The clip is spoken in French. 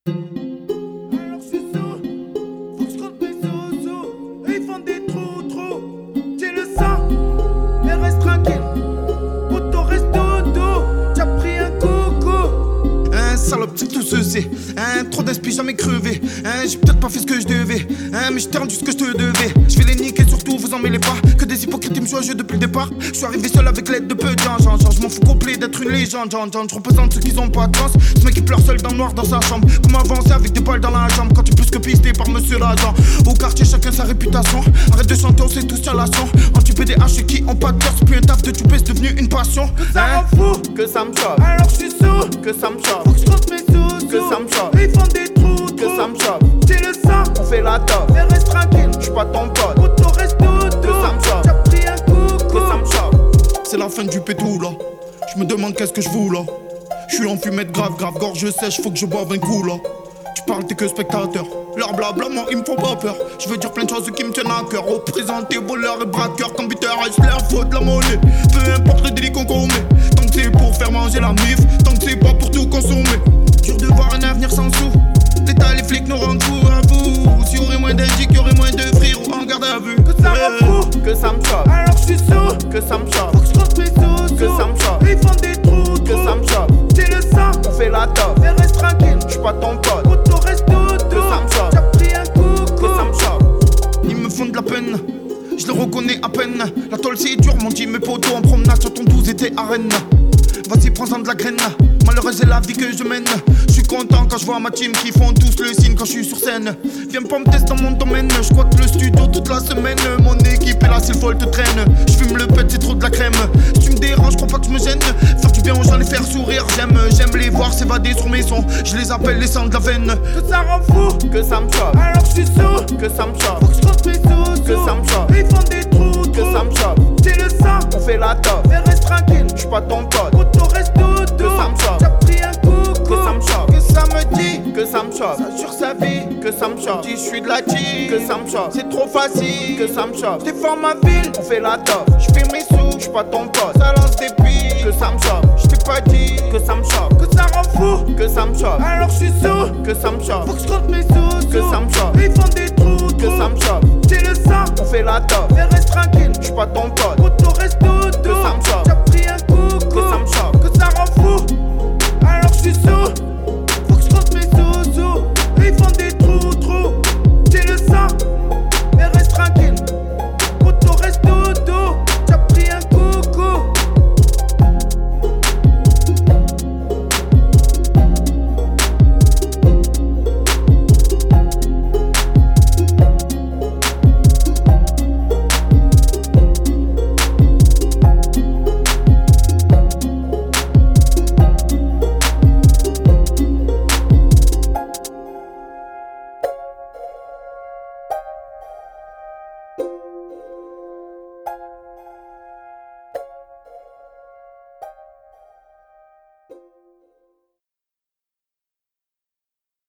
Alors je suis sous, faut que je compte mes sous. Eux ils font des trous. Tu le sens, mais reste tranquille. Poto reste dodo, t'as pris un coco. Salope, c'est tout ceci. Trop d'inspi, jamais crevé. J'ai peut-être pas fait ce que je devais. Mais j'ai rendu ce que je te devais. Je vais les niquer, surtout vous en mêlez pas. Que des hypocrites, ils me jouent à jeu depuis le départ. Je suis arrivé seul avec l'aide de peu de gens. Je m'en fous complet d'être une légende. Je représente ceux qui ont pas de chance. Ce mec qui pleure seul dans le noir dans sa chambre. Comment avancer avec des balles dans la jambe quand tu peux que pisté par monsieur l'agent. Au quartier, chacun sa réputation. Arrête de chanter, on sait tous sur la son. Anti-PDH ceux qui ont pas de cœur. C'est plus un taf de tuper, c'est devenu une passion. Que ça rend fou, que ça me choque. alors je suis sous, Que ça me choque. faut que je compte mes sous. Que ça me choque. Eux ils font des trous. Que ça me choque. Tu le sens, On fait la top. mais reste tranquille. J'suis pas ton pote. Poto reste dodo, Que ça me choque. t'as pris un coco. Que ça me choque. C'est la fin du pétou là. Je me demande qu'est-ce que je fous là. Je suis en fumette grave, gorge sèche, faut que je boive un coup là. Tu parles, t'es que spectateur. Leur blabla, moi ils me font pas peur. Je veux dire plein de choses qui me tiennent à cœur. Représenter voleurs et braqueurs, computer, reste leur faute, la monnaie. Peu importe le délit qu'on commet. Tant que c'est pour faire manger la mif, tant que c'est pas pour tout consommer. Dur de voir un avenir sans sous. L'État, les flics nous rendent fous à vous. S'il y aurait moins d'indiques, y'aurait moins de frères en garde à vue. Que ça rend fou, Que ça me choque. alors je suis sous, Que ça me choque. faut que je compte mes sous. Que ça me choque. Eux ils font des trous. Que ça me choque. Tu le sens, On fait la top. mais reste tranquille. J'suis pas ton pote. Poto reste dodo, Que ça me choque. t'as pris un coco. Que ça me choque. Ils me font de la peine, je les reconnais à peine. La tôle c'est dur, mon dit mes potos en promenade sur ton 12 était arène. Vas-y, prends-en de la graine. Malheureuse est la vie que je mène. Je suis content quand je vois ma team qui font tous le signe quand je suis sur scène. Viens pas me tester dans mon domaine. Je crois que le studio toute la semaine. Mon équipe est là, c'est le folle te traîne. Je fume le pet, c'est trop de la crème. Si tu me déranges, crois pas que je me gêne. Faire du bien aux gens, les faire sourire. J'aime les voir s'évader sur mes sons. Je les appelle les sangs de la veine. Que ça rend fou, Que ça me choque. alors je suis sous, Que ça me choque. faut que je compte mes sous. Que ça me choque. Eux ils font des trous. Que ça me choque. Tu le sens, On fait la top. mais reste tranquille. J'suis pas ton pote. Poto reste dodo, Que ça me choque. t'as pris un coco. Que ça me choque. Que ça me dit, Que ça me choque. ça sur sa vie. Que ça me choque. Si je suis de la team, Que ça me choque. c'est trop facile. Que ça me choque. Je défends ma ville, On fait la top. je fais mes sous. J'suis pas ton pote. Ça lance des pics, Que ça me choque. je t'ai pas dit Que ça me choque. que ça rend fou. Que ça me choque. Alors je suis sous, Que ça me choque. faut que je compte mes sous. Que ça me choque. Eux ils font des trous. Que ça me choque. Tu le sens, On fait la top. mais reste tranquille. J'suis pas ton pote.